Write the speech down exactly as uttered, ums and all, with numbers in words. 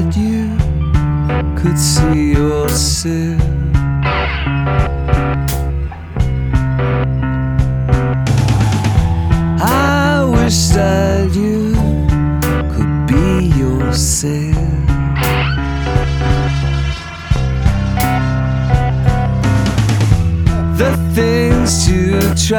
that you could see yourself. I wish that you could be yourself. The things you try